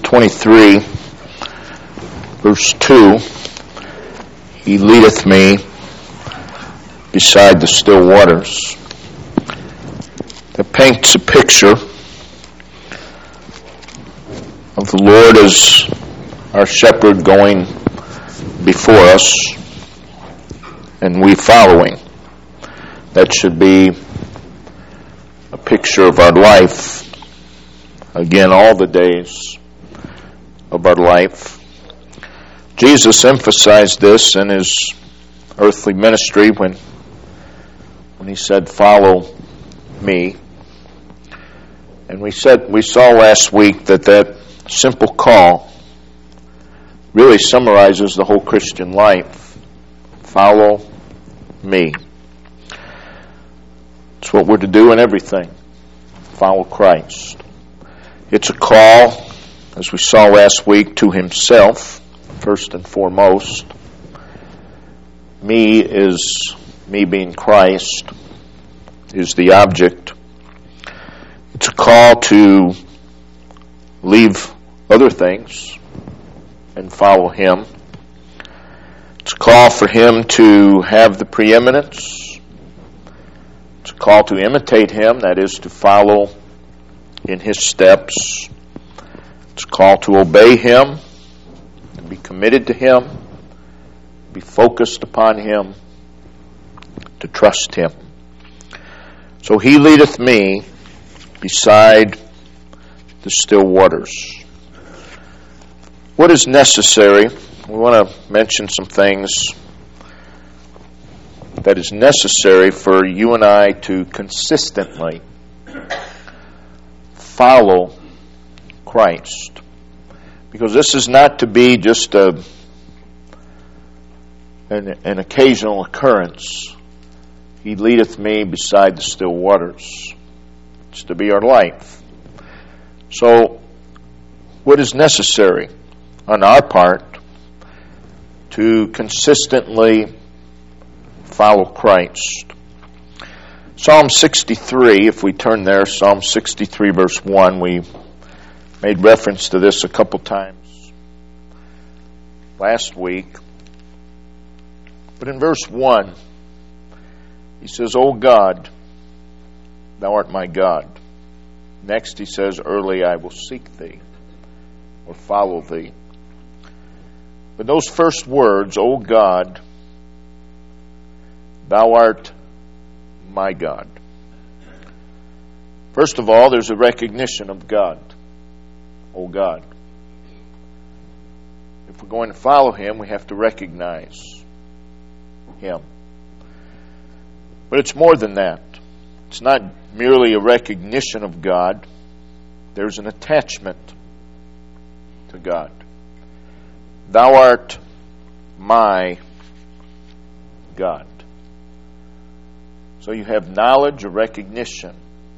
23, verse 2, He leadeth me beside the still waters. That paints a picture of the Lord as our shepherd going before us and we following. That should be a picture of our life. Again, all the days of our life. Jesus emphasized this in his earthly ministry when he said, "Follow me." And we saw last week that simple call really summarizes the whole Christian life. Follow me. It's what we're to do in everything. Follow Christ. It's a call, as we saw last week, to himself, first and foremost. Me being Christ, is the object. It's a call to leave other things and follow him. It's a call for him to have the preeminence. It's a call to imitate him, that is, to follow in his steps. It's a call to obey him, to be committed to him, be focused upon him, to trust him. So he leadeth me beside the still waters. What is necessary? We want to mention some things that is necessary for you and I to consistently follow Christ. Because this is not to be just an occasional occurrence. He leadeth me beside the still waters. It's to be our life. So, what is necessary on our part to consistently follow Christ? Psalm 63, if we turn there, Psalm 63 verse 1, we made reference to this a couple times last week. But in verse 1, he says, "O God, thou art my God." Next he says, "Early I will seek thee," or follow thee. But those first words, "O God, thou art my God." First of all, there's a recognition of God. O God. If we're going to follow him, we have to recognize him. But it's more than that. It's not merely a recognition of God. There's an attachment to God. Thou art my God. So you have knowledge, a recognition.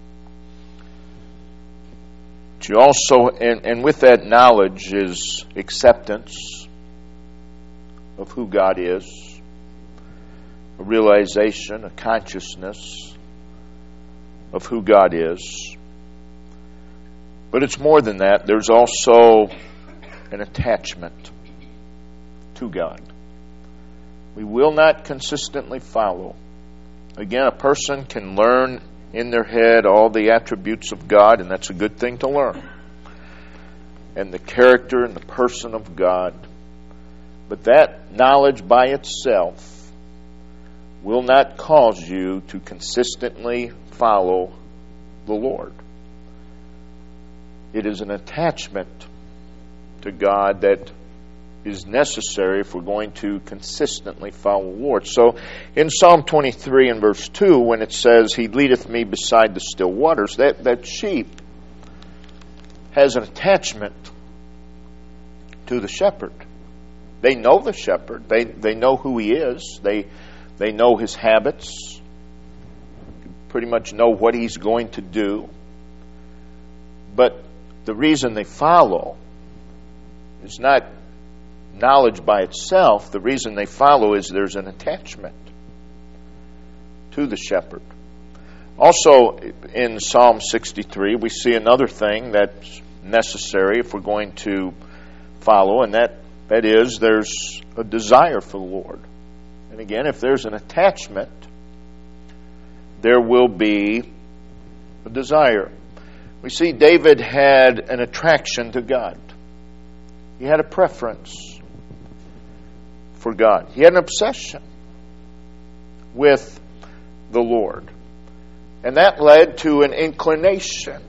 But you also, and with that knowledge is acceptance of who God is, a realization, a consciousness of who God is. But it's more than that. There's also an attachment to God. We will not consistently follow. Again, a person can learn in their head all the attributes of God, and that's a good thing to learn. And the character and the person of God. But that knowledge by itself will not cause you to consistently follow the Lord. It is an attachment to God that is necessary if we're going to consistently follow the Lord. So in Psalm 23 and verse 2, when it says, "He leadeth me beside the still waters," that sheep has an attachment to the shepherd. They know the shepherd. They know who he is. They know his habits. Pretty much know what he's going to do. But the reason they follow is not knowledge by itself. The reason they follow is there's an attachment to the shepherd. Also, in Psalm 63, we see another thing that's necessary if we're going to follow, and that is there's a desire for the Lord. And again, if there's an attachment, there will be a desire. We see David had an attraction to God. He had a preference for God. He had an obsession with the Lord. And that led to an inclination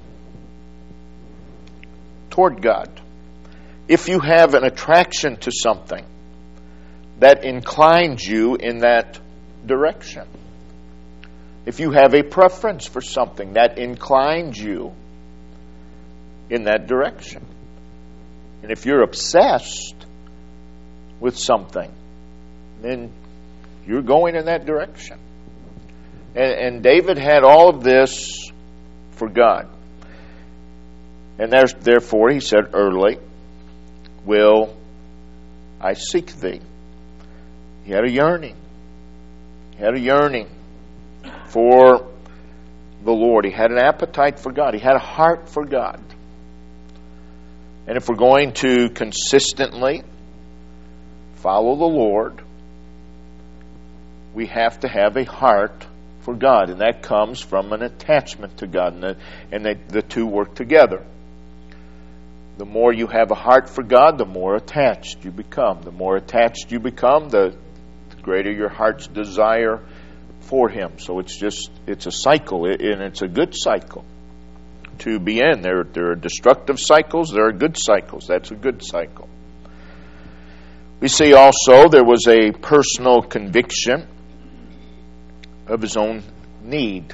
toward God. If you have an attraction to something, that inclines you in that direction. If you have a preference for something, that inclines you in that direction. And if you're obsessed with something, then you're going in that direction. And David had all of this for God. And therefore, he said, early will I seek thee. He had a yearning. He had a yearning for the Lord. He had an appetite for God. He had a heart for God. And if we're going to consistently follow the Lord, we have to have a heart for God. And that comes from an attachment to God. And the two work together. The more you have a heart for God, the more attached you become. The more attached you become, the greater your heart's desire for Him. So it's a cycle, and it's a good cycle to be in. There are destructive cycles, there are good cycles. That's a good cycle. We see also there was a personal conviction of his own need.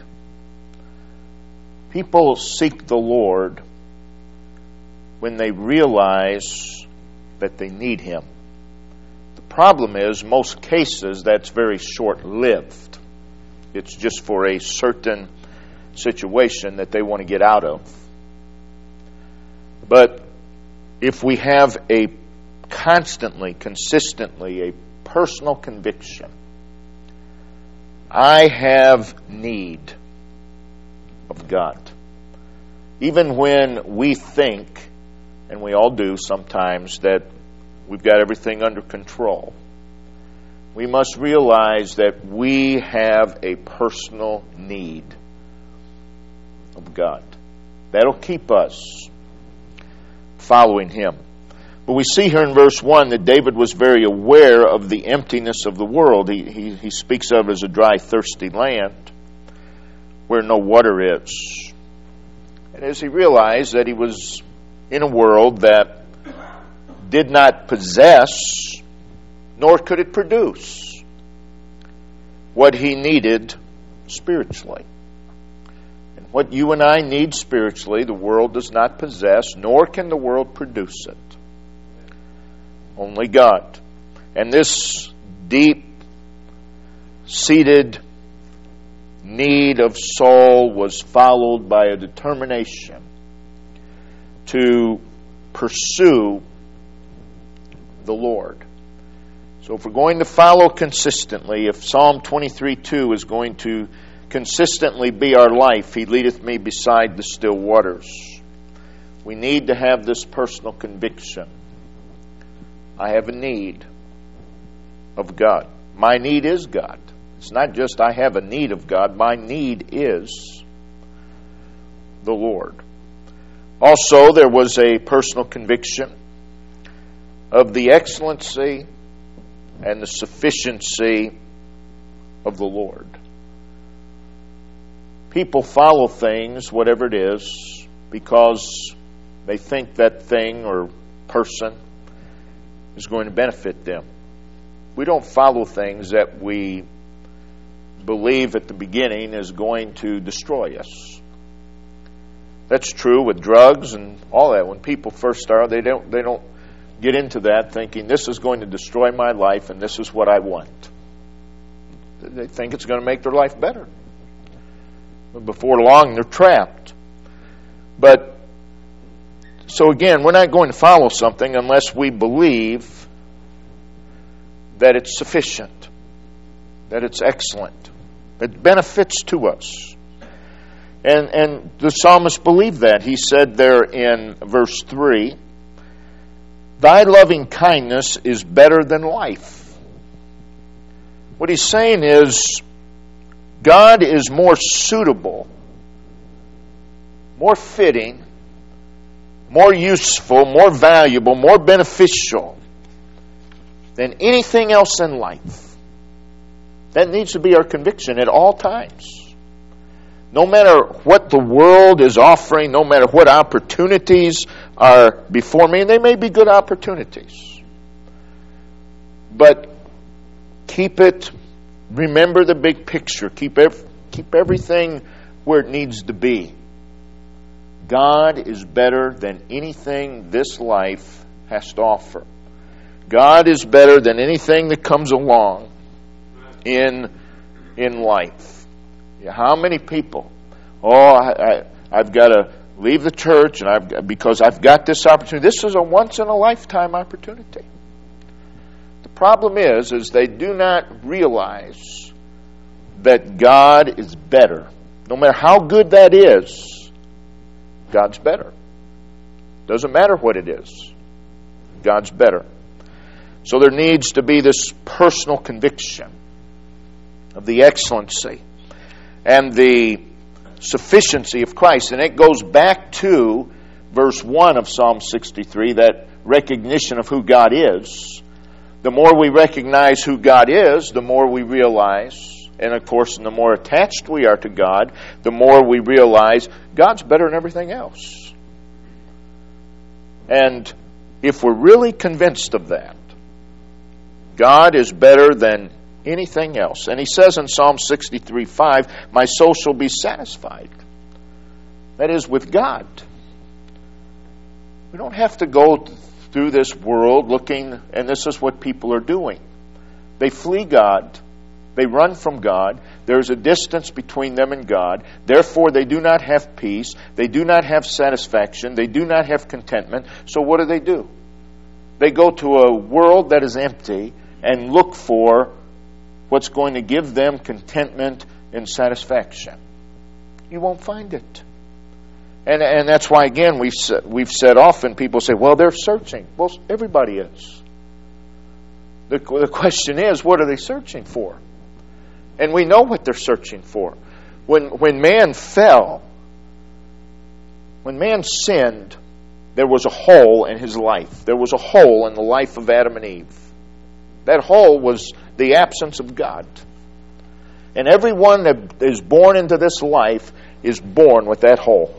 People seek the Lord when they realize that they need Him. The problem is, most cases, that's very short-lived. It's just for a certain situation that they want to get out of. But if we have a constantly, consistently, a personal conviction, I have need of God. Even when we think, and we all do sometimes, that we've got everything under control, we must realize that we have a personal need of God. That'll keep us following Him. But we see here in verse 1 that David was very aware of the emptiness of the world. He speaks of it as a dry, thirsty land where no water is. And as he realized that he was in a world that did not possess, nor could it produce, what he needed spiritually. And what you and I need spiritually, the world does not possess, nor can the world produce it. Only God. And this deep-seated need of Saul was followed by a determination to pursue the Lord. So if we're going to follow consistently, if Psalm 23:2 is going to consistently be our life, He leadeth me beside the still waters, we need to have this personal conviction. I have a need of God. My need is God. It's not just I have a need of God. My need is the Lord. Also, there was a personal conviction of the excellency and the sufficiency of the Lord. People follow things, whatever it is, because they think that thing or person is going to benefit them. We don't follow things that we believe at the beginning is going to destroy us. That's true with drugs and all that. When people first start, they don't get into that thinking this is going to destroy my life and this is what I want. They think it's going to make their life better. But before long, they're trapped. But so again, we're not going to follow something unless we believe that it's sufficient, that it's excellent, that it benefits to us. And the psalmist believed that. He said there in verse 3, "Thy loving kindness is better than life." What he's saying is, God is more suitable, more fitting, more useful, more valuable, more beneficial than anything else in life. That needs to be our conviction at all times. No matter what the world is offering, no matter what opportunities are before me, and they may be good opportunities, but remember the big picture. Keep everything where it needs to be. God is better than anything this life has to offer. God is better than anything that comes along in life. How many people, I've got to leave the church because I've got this opportunity. This is a once-in-a-lifetime opportunity. The problem is they do not realize that God is better. No matter how good that is, God's better. Doesn't matter what it is. God's better. So there needs to be this personal conviction of the excellency and the sufficiency of Christ. And it goes back to verse 1 of Psalm 63, that recognition of who God is. The more we recognize who God is, the more we realize, and of course, the more attached we are to God, the more we realize God's better than everything else. And if we're really convinced of that, God is better than anything else. And he says in Psalm 63:5, "My soul shall be satisfied." That is, with God. We don't have to go through this world looking, and this is what people are doing. They flee God. They run from God. There's a distance between them and God. Therefore, they do not have peace. They do not have satisfaction. They do not have contentment. So what do? They go to a world that is empty and look for what's going to give them contentment and satisfaction. You won't find it. And that's why, again, we've said often, people say, well, they're searching. Well, everybody is. The question is, what are they searching for? And we know what they're searching for. When man fell, when man sinned, there was a hole in his life. There was a hole in the life of Adam and Eve. That hole was the absence of God. And everyone that is born into this life is born with that hole.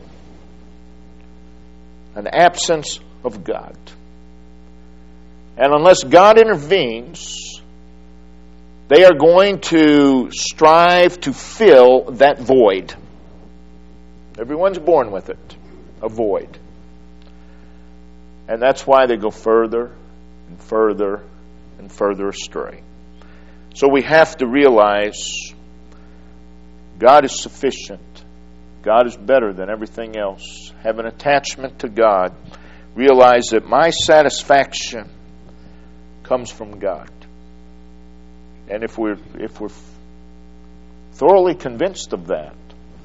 An absence of God. And unless God intervenes, they are going to strive to fill that void. Everyone's born with it, a void. And that's why they go further and further and further astray. So we have to realize God is sufficient. God is better than everything else. Have an attachment to God. Realize that my satisfaction comes from God. And if we're thoroughly convinced of that,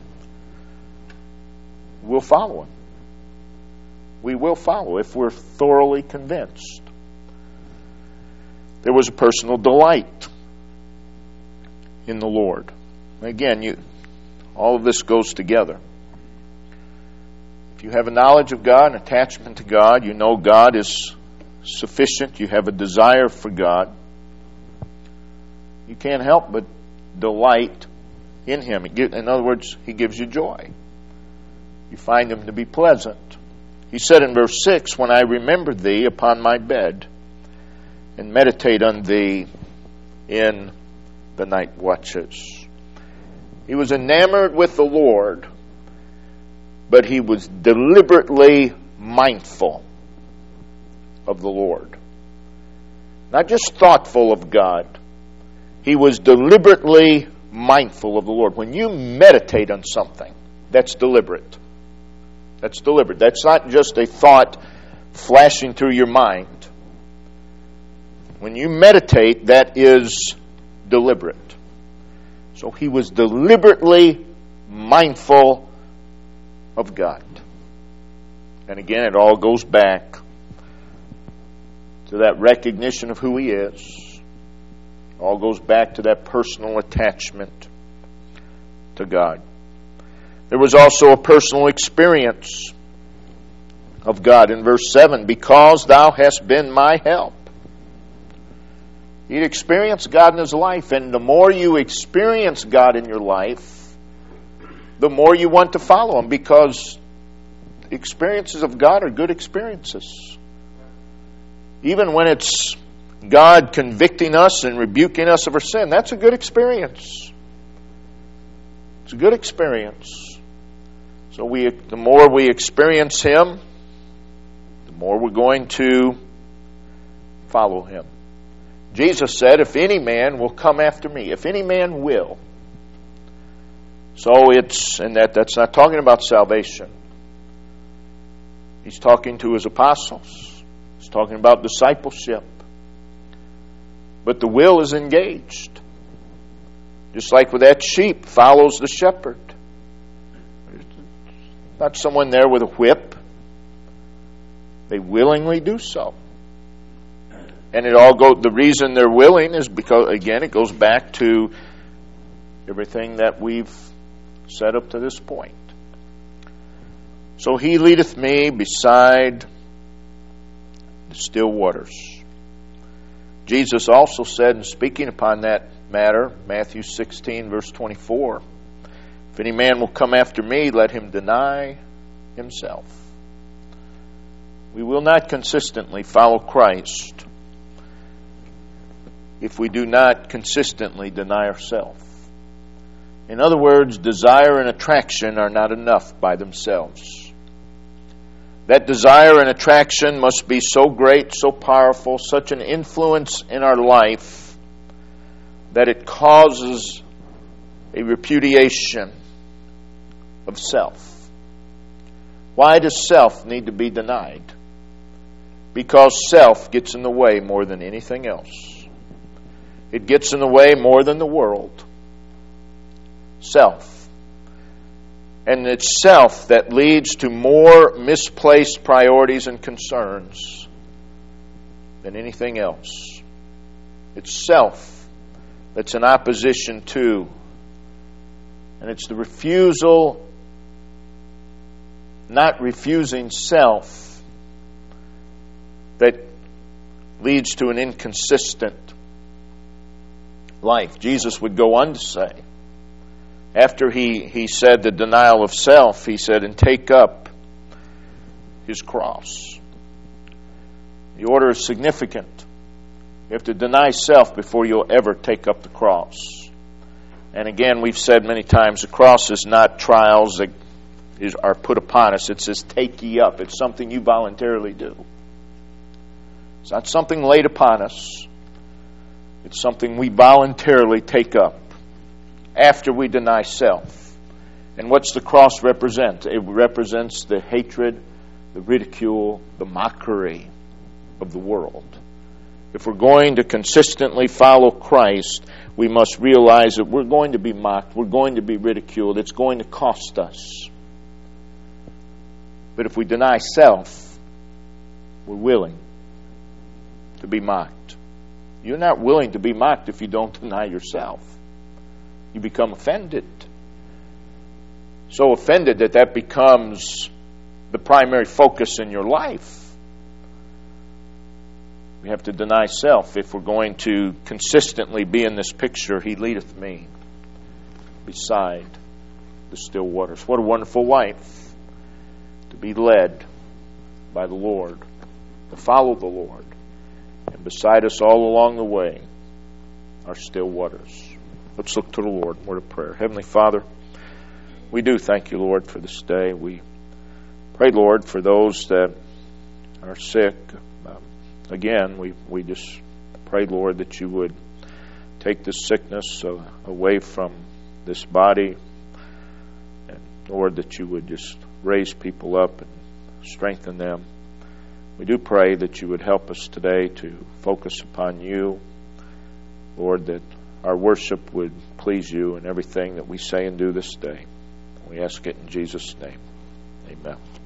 we'll follow Him. We will follow if we're thoroughly convinced. There was a personal delight in the Lord. Again, all of this goes together. If you have a knowledge of God, an attachment to God, you know God is sufficient, you have a desire for God, you can't help but delight in Him. In other words, He gives you joy. You find Him to be pleasant. He said in verse 6, "When I remember Thee upon my bed, and meditate on Thee in the night watches." He was enamored with the Lord, but he was deliberately mindful of the Lord. Not just thoughtful of God. He was deliberately mindful of the Lord. When you meditate on something, that's deliberate. That's deliberate. That's not just a thought flashing through your mind. When you meditate, that is deliberate. So he was deliberately mindful of God. And again, it all goes back to that recognition of who He is. It all goes back to that personal attachment to God. There was also a personal experience of God in verse 7. Because thou hast been my help. He'd experienced God in his life, and the more you experience God in your life, the more you want to follow Him, because experiences of God are good experiences. Even when it's God convicting us and rebuking us of our sin, that's a good experience. It's a good experience. So the more we experience Him, the more we're going to follow Him. Jesus said, if any man will come after me, if any man will. So that's not talking about salvation. He's talking to His apostles. He's talking about discipleship. But the will is engaged. Just like with that sheep follows the shepherd. Not someone there with a whip. They willingly do so. And the reason they're willing is because, again, it goes back to everything that we've said up to this point. So He leadeth me beside the still waters. Jesus also said, in speaking upon that matter, Matthew 16, verse 24, if any man will come after me, let him deny himself. We will not consistently follow Christ if we do not consistently deny ourselves. In other words, desire and attraction are not enough by themselves. That desire and attraction must be so great, so powerful, such an influence in our life that it causes a repudiation of self. Why does self need to be denied? Because self gets in the way more than anything else. It gets in the way more than the world. Self. And it's self that leads to more misplaced priorities and concerns than anything else. It's self that's in opposition to, and it's the refusal, not refusing self, that leads to an inconsistent life. Jesus would go on to say, after he said the denial of self, He said, and take up His cross. The order is significant. You have to deny self before you'll ever take up the cross. And again, we've said many times, the cross is not trials that are put upon us. It says, take ye up. It's something you voluntarily do. It's not something laid upon us. It's something we voluntarily take up after we deny self. And what's the cross represent? It represents the hatred, the ridicule, the mockery of the world. If we're going to consistently follow Christ, we must realize that we're going to be mocked, we're going to be ridiculed, it's going to cost us. But if we deny self, we're willing to be mocked. You're not willing to be mocked if you don't deny yourself. You become offended. So offended that becomes the primary focus in your life. We have to deny self if we're going to consistently be in this picture. He leadeth me beside the still waters. What a wonderful life to be led by the Lord, to follow the Lord. And beside us all along the way are still waters. Let's look to the Lord. Word of prayer. Heavenly Father, we do thank You, Lord, for this day. We pray, Lord, for those that are sick. Again, we just pray, Lord, that You would take this sickness away from this body. And, Lord, that You would just raise people up and strengthen them. We do pray that You would help us today to focus upon You. Lord, that our worship would please You in everything that we say and do this day. We ask it in Jesus' name. Amen.